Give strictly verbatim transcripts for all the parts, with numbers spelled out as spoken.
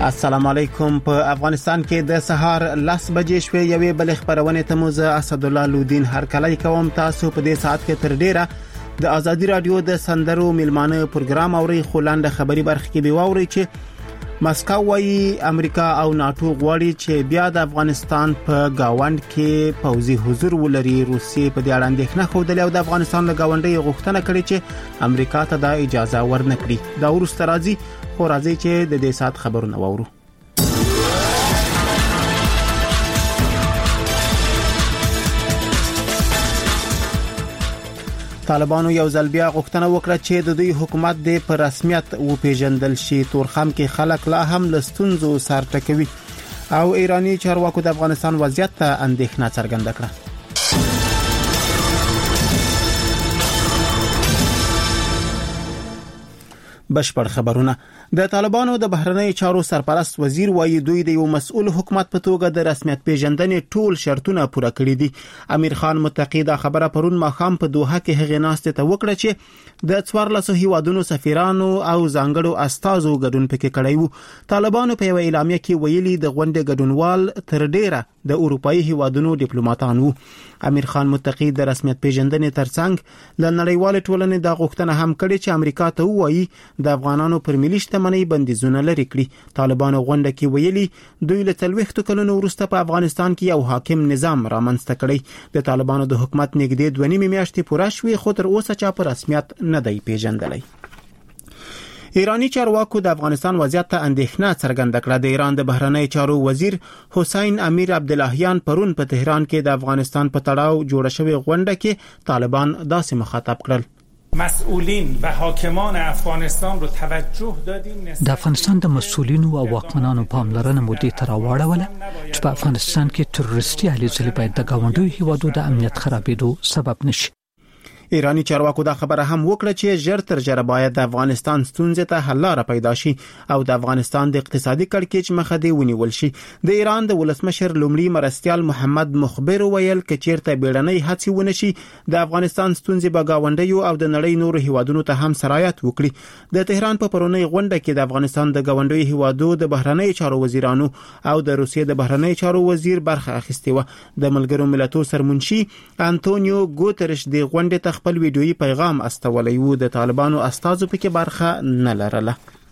السلام علیکم. په افغانستان کې د سهار لس بجې شوې یوې بل خبرونه ته مو زه اسد الله لودین هر کله کوم. تاسو په دې ساعت کې تر ډیره د ازادي رادیو د سندرو ملمانه پروګرام اوري. خلاند خبري برخه کې به واوري چې مسکو وايي امریکا او ناتو غواړي چې بیا د افغانستان په گاوند کې پوځي حضور ولري. روسي په دې اړه اندېښنه خوده او د افغانستان له گاونډي غوښتنه کړې چې امریکا ته د اجازه ورنکړي. دا ورسته راځي خو راځي چې د دې سات خبرونه وورو. طالبانو یو ځل بیا غوښتنه وکړه چې د دوی حکومت د پر رسمیت وپیژندل شي. تورخم کې خلک لا هم لستونزو سر ټکوي او ایرانی چارواکو د افغانستان وضعیت ته اندېښنه څرګنده کړه. بشپړ خبرونه. د طالبانو د بهرنی چارو سرپرست وزیر وایي دوی د یو مسؤل حکومت په توګه د رسمیت پیژندنې ټول شرطونه پوره کړي دي. امیر خان متقی دا خبره پرون ماخام په دوحه کې هغه ناسته ته وکړه چې د څوارلسو هیوادونو سفیرانو او ځانګړو استازو ګډون پکې کړی وو. طالبانو په یو اعلامیه کې ویلي د غونډې ګډونوال تر ډیره د اروپאי هیوادونو ډیپلوماټان وو. امیر خان متقی د رسمیت پیژندنې ترڅنګ له نړیوال ټولنې د غوښتنه هم کړې چې امریکا ته وایي د افغانانو پر ملي شتمنۍ بندیزونه لري کړي. طالبانو غونډه کې ویلي دوی له څلوېښتو کلونو وروسته په افغانستان کې یو حاکم نظام رامنځته کړی. د طالبانو د حکومت نږدې دوه نیمې میاشتې پوره شوې خو تر اوسه چا په رسمیت نه دی پیژندلی. ایرانی چارواکو د افغانستان وضعیت ته اندېښنه څرګنده کړه. د ایران د بهرنی چارو وزیر حسین امیر عبداللهیان پرون په تهران کې د افغانستان په تړاو جوړه شوې غونډه کې طالبان داسې مخاطب کړل. مسئولین و حاکمان افغانستان رو توجه دادیم. د افغانستان د مسئولینو او واکمنانو پاملرنه مو دې ته راوړوله چې په افغانستان کې تروریستي هلې ځلې باید د ګاونډیو هیوادو د امنیت خرابېدو سبب نشي. ایرانی چارواکو دا خبره هم وکړه چې ژر تر ژره باید د افغانستان ستونزې ته حل لاره پیدا شي او د افغانستان د اقتصادي کړکېچ مخه دې ونیول شي. د ایران د ولسمشر لومړي مرستیال محمد مخبر ویل چې چیرته بیړنۍ هڅې ونشي د افغانستان ستونزې به گاونډیو او د نړۍ نورو هیوادونو ته هم سرایت وکړي. د تهران په پرونی غونډه کې د افغانستان د گاونډیو هیوادو د بهرنی چارو وزیرانو او د روسیې د بهرنی چارو وزیر برخه اخیستې و. د ملګرو ملتونو سرمنشي انټونیو ګوترش د غونډې خپل ویډیویي پیغام استولی و. د طالبانو استازو پکې برخه نه لرله.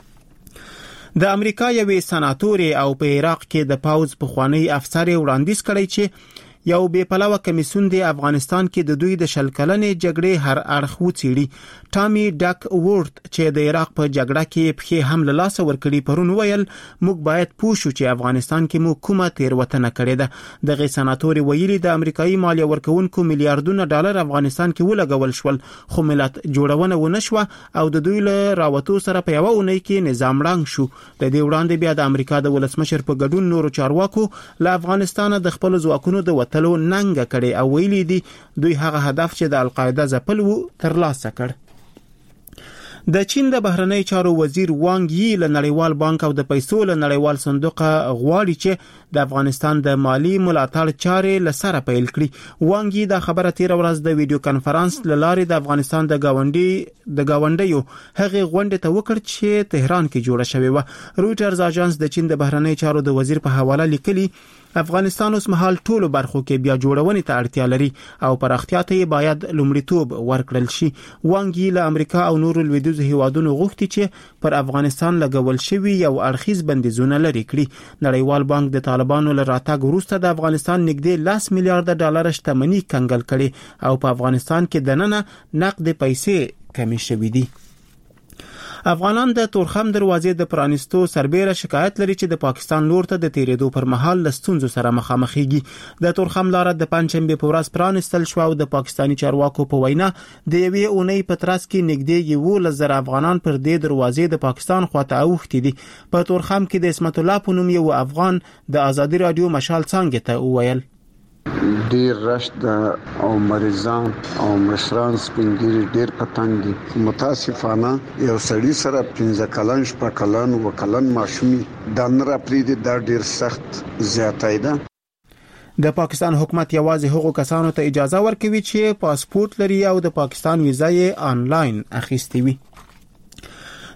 د امریکا یوې سناتوري او په عراق کې د پاوز پخوانی افسر وړاندیز کړی چې یو بې پلوه کمیسون د افغانستان کې د دوی د شل کلنې جګړې هر اړخ وڅېړي. ټامي ډک وورت چې د عراق په جګړه کې پخې هم له لاسه ورکړي پرون ویل موږ باید پوه شو چې افغانستان کې مو کومه تیروتنه کړې ده. دغه سناتوري ویلي د امریکایي مالیه ورکوونکو میلیارډونه ډالر افغانستان کې ولګول شول خو ملت جوړونه ونه شوه او د دوی له راوتو سره په یوه اونۍ کې نظام ړنګ شو. د دې وړاندې بیا د امریکا د ولسمشر په ګډون نورو چارواکو له افغانستان د خپل ځواکونو د وتلو ننګ کړي او ویلي دي دوی هغه هدف چې د القاعده ځپل وو ترلاسه کړ. د چین د بهرنی چارو وزیر وانګ یی له نړیوال بانک او د پیسو له نړیوال صندوق غواړي چې د افغانستان د مالی ملاتړ چارې لسره پیل کړي. وانګ یی دا خبره تیر ورځ د ویډیو کانفرنس له لارې د افغانستان د گاونډي د گاونډیو هغه غونډه ته وکړ چې تهران کې جوړه شوې و. رويټرز اژانس د چین د بهرنی چارو د وزیر په حواله لیکلي افغانستان اوس مهال ټولو برخو کې بیا جوړونې ته اړتیا لري او پراختیا ته باید لومړیتوب ورکړل شي. وانګ یی له امریکا او نورو لویدیځو هیوادونو غوښتي چې پر افغانستان لګول شوی یو اړخیز بندیزونه لري کړي. نړیوال بانک د طالبانو له راتګ وروسته د افغانستان نږدې لس میلیارډ ډالر شتمنۍ کنګل کړي او په افغانستان کې دننه نقد پیسې کمی شوې دي. افغانان د تورخم دروازې د پرانستو سربېره شکایت لري چې د پاکستان لور ته د تیرېدو پر مهال لستونزو سره مخامخېږي. د تورخم لار د پنځشنبه په ورځ پرانستل شو او د پاکستاني چارواکو په وینا د یوې اونۍ په ترڅ کې نږدې یولس زره افغانان پر دې دروازې د پاکستان خواته اوښتي دي. په تورخم کې د اسمت الله په نوم یو افغان د ازادي رادیو مشال څنګه ته وویل ډیر رشد او مریضان او مشران سپینګری ډیر پتنګ دي. متاسفانه یو سړی سره پنځه کلن شپه کلن و کلن ماشومي د نر اپریدي د ډیر سخت زیاتای ده. د پاکستان حکومت یوازې هغو کسانو ته اجازه ورکوي چې پاسپورت لري او د پاکستان ویزه یې آنلاین اخیستې وي.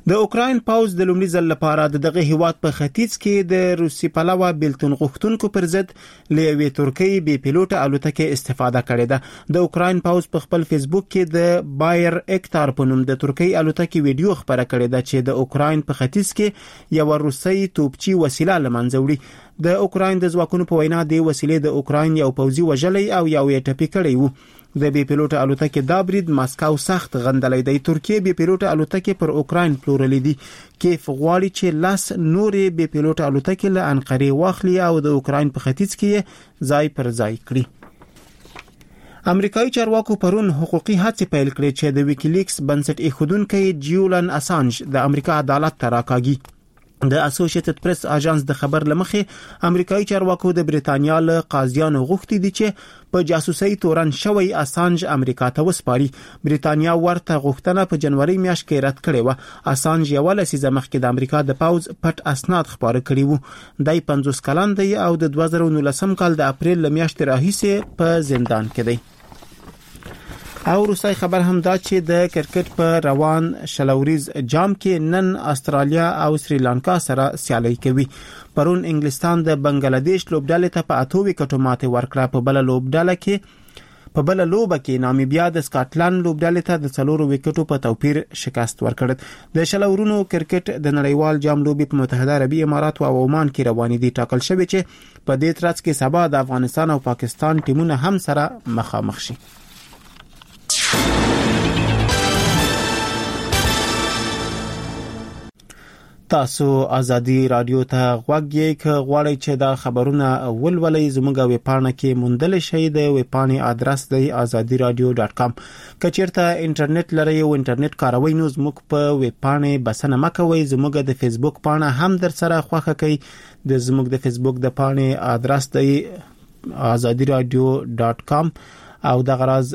د اوکراین پاوز د لومړي ځل لپاره د دغه هیواد په ختیځ کې د روسي پلوه بیلتون غوښتونکو پر ضد لوي ترکیه بي پیلوټ الوتکې استفاده کړې ده. د اوکراین پاوز په خپل فیسبوک کې د بایر اکتار په نوم د ترکیه الوتکې ویډیو خبره کړې ده چې د اوکراین په ختیځ کې یو روسي توپچی وسیله لمنځه وړي. د اوکراین د ځواکونو په وینا د وسیلې د اوکراین یو پوځي وژلې او یو یې ټپي کړی وو. د بي پیلوټ الوتکې دا برید ماسکو سخت غندلې دی. ترکیه بي پیلوټ الوتکې پر اوکراین پلورلې دي. کیف غواړي چې لاس نورې بي پیلوټ الوتکې له انقره واخلي او د اوکراین په ختیځ کې ځای پر ځای کړي. امریکایي چارواکو پرون حقوقي هڅې پیل کړې چې د ویکیلیکس بنسټ ایښودونکو جیولن اسانج د امریکا عدالت ته راکاږي. د اسوسییټډ پریس اژانس د خبر لمخې امریکایي چارواکو د بریتانیا له قاضیانو غوښتي دي چې په جاسوسي تورن شوی اسانج امریکا ته وسپاري. بریتانیا ورته غوښتنه په جنوري میاشت کې رد کړې و. اسانج یو لسیزه مخکې د امریکا د پاوز پټ اسناد خبره کړی وو. دای پنځوس کلن دی او د دوه زره نولسم کال د اپریل میاشتې راهیسې په زندان کې دی. او روسي خبر هم دا چې د کرکټ په روان شلوریز جام کې نن استرالیا او سریلانکا سره سیالي کوي. پرون انګلستان د بنگلاديش لوبډالې ته په اته وکټو ماته ورکړه. په بل لوبډاله کې په بل لوبه کې نامیبیا د سکاټلند لوبډالې ته د څلورو وکټو په توپیر شکست ورکړ. د شلورونو کرکټ د نړیوال جام لوبي په متحده عربي امارات او عمان کې روان دي. ټاکل شوی چې په دې ترڅ کې سبا د افغانستان او پاکستان ټیمونه هم سره مخامخ شي. تاسو ازادي رادیو ته غوږ یې ک غواړئ چې دا خبرونه ولولئ زموږ ویبپاڼه کې موندل شئ. د ویبپاڼې ادرس دی azadi radio dot com. کچیرته انټرنیټ لرئ او انټرنیټ کاروئ نو زموږ په ویبپاڼه بسنه مکوئ. زموږ د فیسبوک پاڼه هم در سره خوښه کړئ. د زموږ د فیسبوک د پاڼې ادرس دی azadi radio dot com او د غراز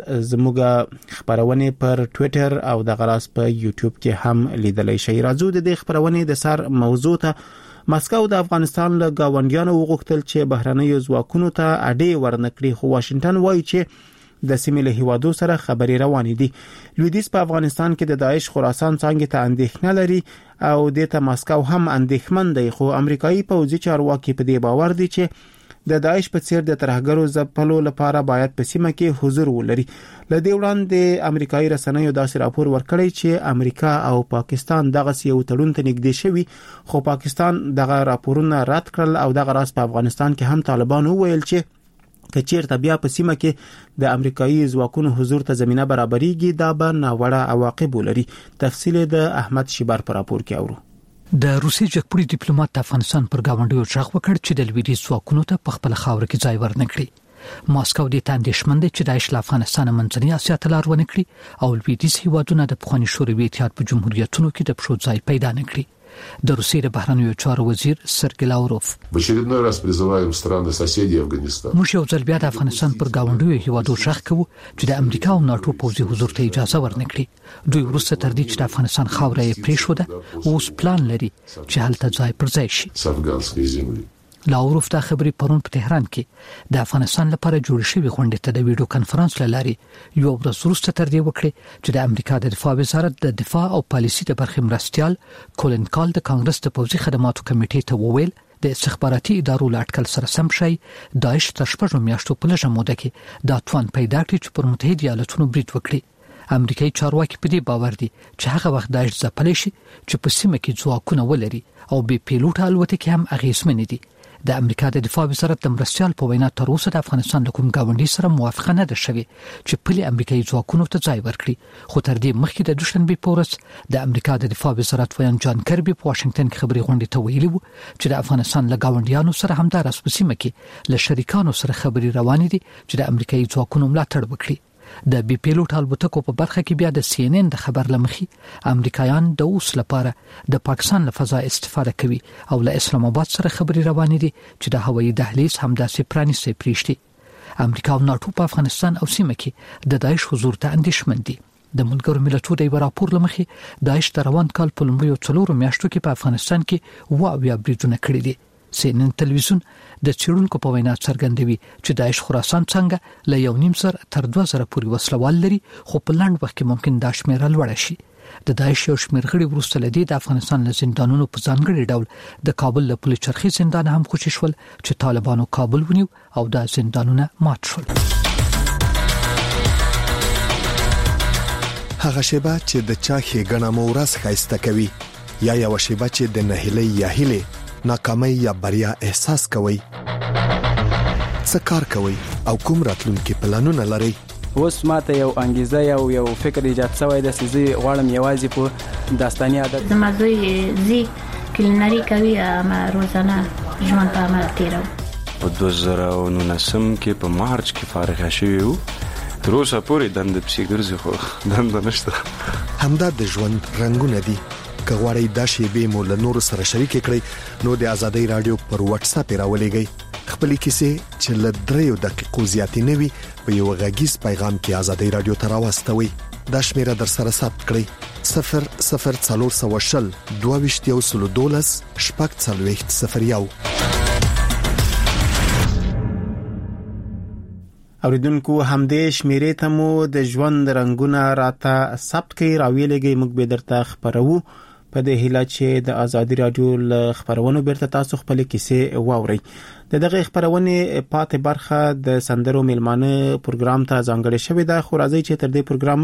زموږ خبرونه پر ټوئیټر او د غراز په یوټیوب کې هم لیدلای شئ. راځو د دې خبرونه د سر موضوع ته. مسکو د افغانستان له گاونډیانو وغوښتل چې بهرنۍ ځواکونو ته اډې ورنکړي، خو واشنگټن وایي چې د سیمې له هیوادو سره خبرې روانې دي. لویدیځ په افغانستان کې د داعش خراسان څنګه ته اندېښنه لري او د ته مسکو هم اندېښمن دی. خو امریکایي پوځي چارواکي په دې باور دي چې د داعش په څیر د ترهګرو ځپلو لپاره باید په سیمه کې حضور ولري. لدې وړاندې امریکایي رسنیو داسې راپور ورکړی چې امریکا او پاکستان دغه یو تړون ته نږدې شوي، خو پاکستان دغه راپورونه رد کړل او دغه راز په افغانستان کې هم طالبان وویل چې کچیرته بیا په سیمه کې د امریکایي ځواکونو حضور ته زمينه برابرېږي دا به ناوړه عواقب ولري. تفصیل د احمد شیبار پر راپور کې اورو. د روسي جګپوړي ډیپلوماټ د افغانستان پر گاونډیو ژغ وکړ چې د لویدیځ ځواکونو ته په خپل خاور کې ځای ورنکړي. ماسکو د تاندېشمند چې د اسلام افغانستان منځنۍ اسیا ته لار ونکړي او لویدیځ هیوادونه د پخوانی شوروي اتحاد په جمهوریتونو کې د پښو ځای پیدا نکړي. د روسیې د بهرنیو چارو وزیر سرګی لاوروف в очередной раз призываем страны соседей Афганистана. موږ یو ځل بیا د افغانستان پر گاونډیو هیوادو ژغ کوو چې د امریکا او ناتو پوځي حضور ته اجازه ورنکړي. دوی وروسته تر دې چې د افغانستان خاوره یې پریښوده اوس پلان لري چې هلته ځای پر ځای شي. افغانستان زموږ لاوروف دا خبرې پرون په تهران کې د افغانستان لپاره جوړ شوی غونډه ته د ویډیو کانفرنس لاري یو ورځ وروسته تر دې وکړي چې د امریکا د دفاع وزارت د دفاع او پالیسي د برخې مرستيال کولن کال د کانګرس د پوځي خدماتو کمیټې ته وویل د استخباراتي ادارو لاټکل سره سم شي داعش تر شپږو میاشتو په لږه موده کې د توان پیدا کړی چې پر متحده ایالاتونو برید وکړي. امریکایي چارواکي په دې باور دي چې هغه وخت داعش ځپلی شي چې په سیمه کې ځواکونه ولري او بي پیلوټ الوتکې هم اغیزمن دي. د امریکا د دفاع وزارت د مرستيال په وینا تر اوسه د افغانستان له کوم گاونډي سره موافقه نه ده شوې چې پلي امریکایي ځواکونو ته ځای ورکړي. خو تر دې مخکې د دوشنبه په ورځ د امریکا د دفاع وزارت ویان جان کربي په واشنگټن کې خبري غونډه ته ویلي وو چې د افغانستان له گاونډیانو سره همدارس په سیمه کې له شریکانو سره خبري روانې دي چې د امریکایي ځواکونو ملاتړ وکړي. د بي پیلوټ الوتکو په برخه کې بیا د سی ان ان د خبر لمخي امریکایان د اوس لپاره د پاکستان له فضا استفاده کوي او له اسلام آباد سره خبري روانې دي چې د هوایي دهلیز همداسې پرانیستي پریشتي. امریکا او ناتو په افغانستان او سیمه کې د داعش حضور ته اندېښمن دي. د ملګرو ملتونو د راپور لمخي داعش د روان کال په لومړیو څلورو میاشتو کې په افغانستان کې واویا بریدونه کړي دي. سی ان ان تلویزیون د چیرونکو په وینا څرګندوي چې داعش خراسان څنګه له یو نیم سر تر دوه زره پورې وسلوال لري خو په لاند وخت کې ممکن دا شمیره لوړ شي. د داعش یو شمېر غړي وروسته لدی د افغانستان له زندانونو په ځانګړي ډول د کابل له پولیس چرخي زندان هم خوشی شول چې طالبانو کابل ونیو او د زندانونه مات شول. هغه شیبه چې د چا ښېګڼه مو ورځ ښایسته کوي یا یو شیبه چې د نهیلۍ یا هیلې ناکامۍ یا بریا احساس کوي. څه کار کوي او کوم راتلونکي پلانونه لري؟ اوس ماته یو انګیزه یو یو فکر ایجاد شوی د سيزي غواړم یوازې په داستاني عادت د مزوي زی کلینری کوي ما روزانه ژوند په عمل تیرو. په دوه زره او نولسم کې په مارچ کې فارغ شوی وو. تر اوسه پورې دند پسې ګرځي خو دند نشته. همدا د ژوند رنگونه دي. که غواړئ دا شیبې مو له نورو سره شریک کړئ نو د ازادۍ رادیو پر واتس اپ راولېږئ. خپلې کیسې چې له دریو دقیقو زیاتې نه وي په یو غږیز پیغام کې ازادۍ رادیو ته راواستوئ. دا شمیره در سره ثبت کړئ: صفر صفر څلور سوه شل دوه ویشت یو سلو دولس شپږ څلوېښت صفر یو. اوریدونکو همدې شمیرې ته مو د ژوند رنگونه راته ثبت کړئ راویلېږئ موږ به درته خبرو په دې هیله چې د ازادي رادیو له خبرونو بیرته تاسو خپل کیسې واورئ. د دغه خبرونه پاتې برخه د سندرو میلمانه پروګرام ته ځانګړې شوې ده خو راځي چې تر دې پروګرام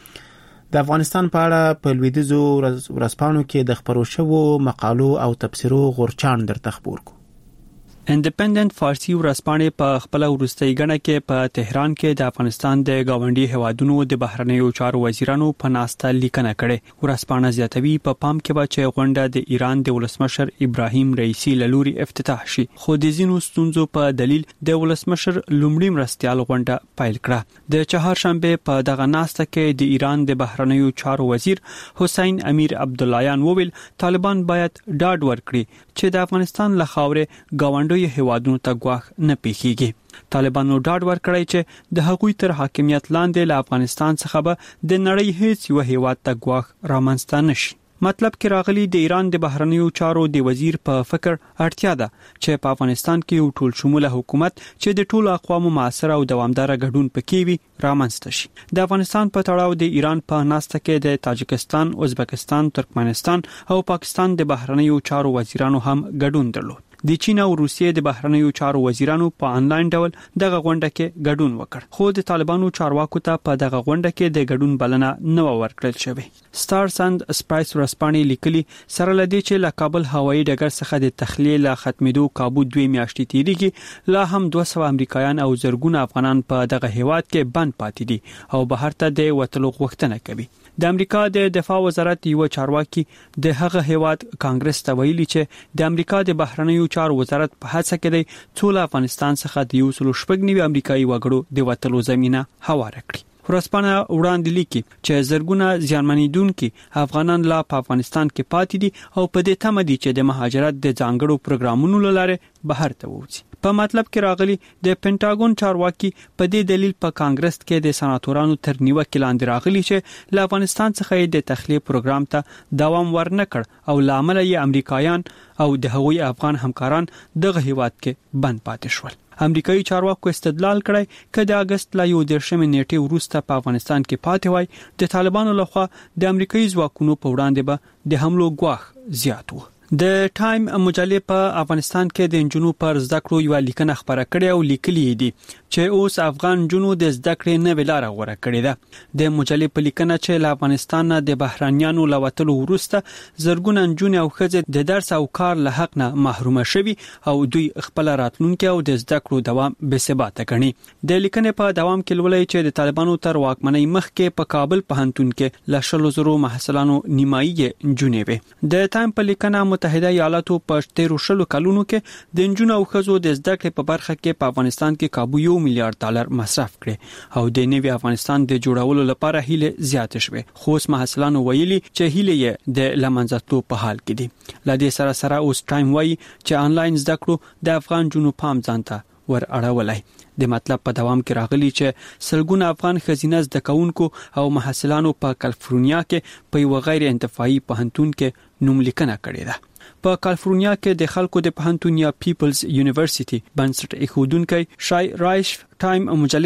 مخکې د افغانستان په اړه په لویدیځو ورځپاڼو کې د خبرو شوو مقالو او تبصرو غورچاڼ درته خبر کو. انډیپندنت فارسی ورځپاڼې په خپل وروستۍ غڼه کې په تهران کې د افغانستان د گاونډي هوادونو د بهرنیو چارو وزیرانو په ناسته لیکنه کړې. ورځپاڼه زیاتوي په پام کې به چې غونډه د ایران د ولسمشر ابراهیم رئیسی لوري افتتاح شي خو د زینو ستونزو په دلیل د ولسمشر لومړی مرستيال غونډه پیل کړه. د چهارشنبه په دغه ناسته کې د ایران د بهرنیو چارو وزیر حسین امیر عبداللهیان وویل طالبان باید ډاډ ورکړي چې د افغانستان له خاورې گاونډي هیوادونو ته ګواښ نه پیښیږي. طالبانو ډاډ ورکړی چې د هغوی تر حاکمیت لاندې له افغانستان څخه به د نړۍ هیڅ یو هیواد ته ګواښ رامنځته نشي. مطلب کې راغلي د ایران د بهرنیو چارو د وزیر په فکر اړتیا ده چې په افغانستان کې یو ټول شموله حکومت چې د ټولو اقوامو معاصر او دوامدار ګډون پکې وي رامنځته شي. د افغانستان په تړاو د ایران په ناسته کې د تاجکستان، ازبکستان، ترکمنستان او پاکستان د بهرنیو چارو وزیرانو هم ګډون درلود. د چین او روسیې د بهرنیو چارو وزیرانو په انلاین ډول دغه غونډه کې ګډون وکړ خو د طالبانو چارواکو ته په دغه غونډه کې د ګډون بلنه نه ورکړل شوې. ستارز اند اسپرایس ورځپاڼې لیکلي سره لدی چې له کابل هوایي ډګر څخه د تخلیه له ختمېدو کابو دوه میاشتې تیریږي لا هم دوه سوه امریکایان او زرګونه افغانان په دغه هیواد کې بند پاتې دي او بهر ته د وټلو غوښتنه کوي. د امریکا د دفاع وزارت یو چارواکي د هغه هیواد کانګرس ته ویلي چې د امریکا د بهرنیو چارو وزارت په هڅه کې دی څو له افغانستان څخه د یو سل شپږ نوي امریکایي وګړو د وټلو زمينه هواره کړي. ورځپاڼه وړاندې لیکي چې زرګونه زیانمنیدونکو افغانان لا په افغانستان کې پاتې دي او په دې تمه دي چې د مهاجرت د ځانګړو پروګرامونو لاره بهر ته ووځي. په مطلب کې راغلي د پینټاګون چارواکي په دې دلیل په کانګرس کې د سناتورانو تر نیوکې لاندې راغلي چې له افغانستان څخه د تخلیه پروګرام ته دوام ورنکړ او لامل یې امریکایان او د هغوی افغان همکاران دغه هیواد کې بند پاتې شول. امریکایي چارواکو استدلال کړی چې د اگست لا یو دیرشمې نیټې وروسته په افغانستان کې پاتې وای د طالبانو لخوا د امریکایي ځواکونو په وړاندې به د حملو ګواښ زیات و. د ټایم مجلې په افغانستان کې د انجونو پر زده کړو یو لیکنه خبره کړې او لیکلي دي چې اوس افغان جنو د زده کړې نه ویلاره غوړه کړې ده. د مجلې په لیکنه چې له افغانستان د بهرانيانو لوتلو وروسته زرګونه انجونې او ښځې د درس او کار له حق نه محروم شوي او دوی خپل راتلونکي او د زده کړو دوام بې ثباته ګڼي. د لیکنې په دوام کې لولای چې د طالبانو تر واکمنۍ مخکې په کابل پوهنتون کې ل شلو زرو محصلانو نیمایي انجونې وي. د ټایم په لیکنه متحده ایالاتو په تیرو شلو کلونو کې د انجونو او ښځو د زده کړې په برخه کې په افغانستان کې کابو یو میلیارډ ډالر مصرف کړي او د نوي افغانستان د جوړولو لپاره هیله زیات شوه. خو اوس محصلانو ویلي چې هیله یې د لمنځتو په حال کې دي. لدې سره سره اوس ټایم وایي چې انلاین زده کړو د افغان جنو پام ځانته ور اړولای. د مطلب په دوام کې راغلي چې سلګونه افغان خزینه زده کوونکو او محصلانو په کالیفورنیا کې په یو غیر انتفاعي پوهنتون کې نوم لیکنه کړې ده. په کالیفورنیا کې د خلکو د پوهنتون یا پیپلز یونیورسيټي بنسټ ایښودونکو شای رایش ټایم مجلې